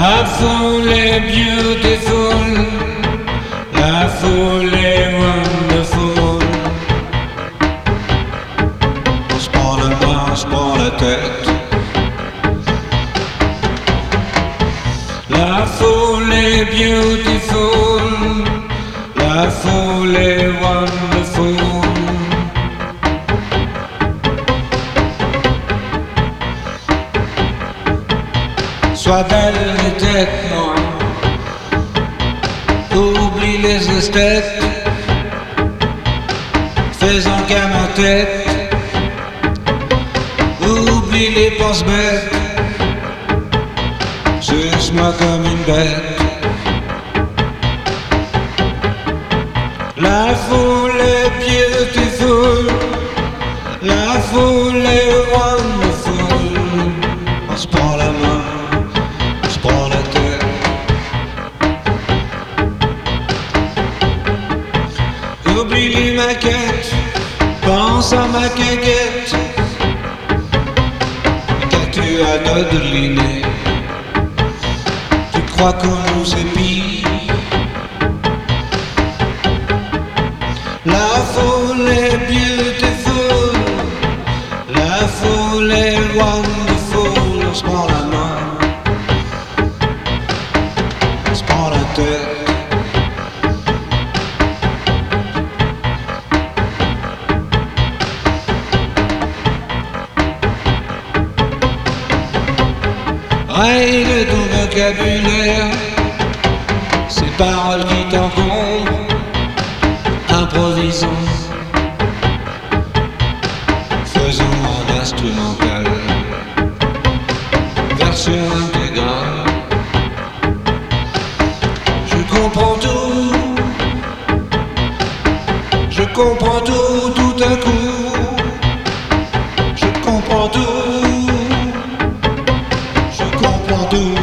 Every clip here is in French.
La foule est beautiful, la foule est wonderful. On se prend la main, on se prend la tête. La foule est beautiful, la foule est wonderful. Sois belle et tête-moi, oublie les esthètes, fais-en qu'à ma tête, oublie les penses bêtes, suce-moi comme une bête. La foule est beautiful, la foule est wonderful. On se prend la main, on se prend la tête. Oublie les maquettes, pense à ma quéquette. Qu'as-tu à dodeliner? Tu crois qu'on nous épie? La foule est beautiful, la foule est wonderful. On se prend la main, on se prend la tête. Règle ton vocabulaire, ces paroles qui t'encombrent. Improvisons, faisons un instrumental, version intégrale. Je comprends tout tout à coup. Je comprends tout, je comprends tout.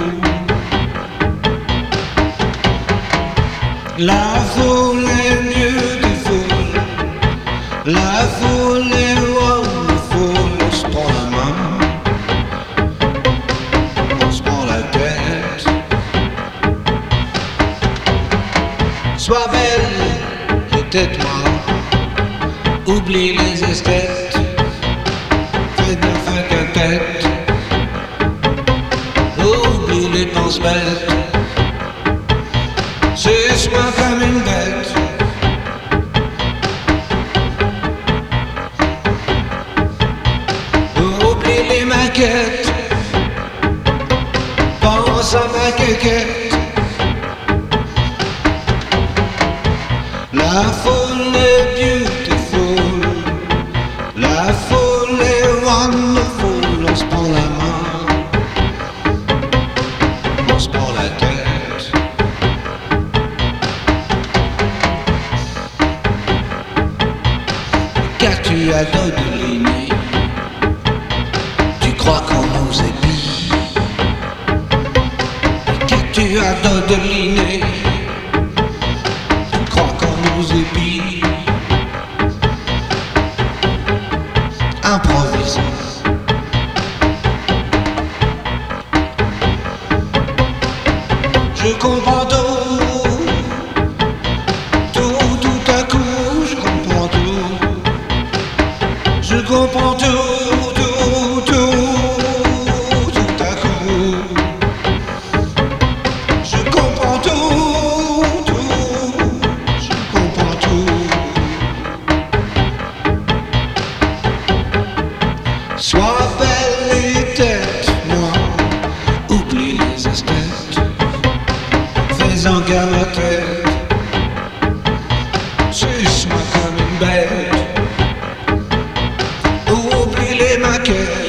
La foule est beautiful, la foule est wonderful. On se prend la main, on se prend la tête. Sois belle et tais-toi, oublie les esthètes, fais de fin qu'à tête, oublie les penses bêtes. Suce-moi comme une bête. Oublie les maquettes, pense à ma quéquette. La foule est beautiful, la foule est wonderful. On se prend la main, on se prend la tête. Qu'as-tu à dodeliner? Tu crois qu'on nous épie? Qu'as-tu à dodeliner? Tu crois qu'on nous épie? Improvisons. Je comprends tout à coup, je comprends tout. Je comprends tout à coup. Je comprends tout, je comprends tout. Sois belle et tête-moi, oublie les esthètes, fais-en qu'à ma tête, suce-moi comme une bête. Oublie les maquettes,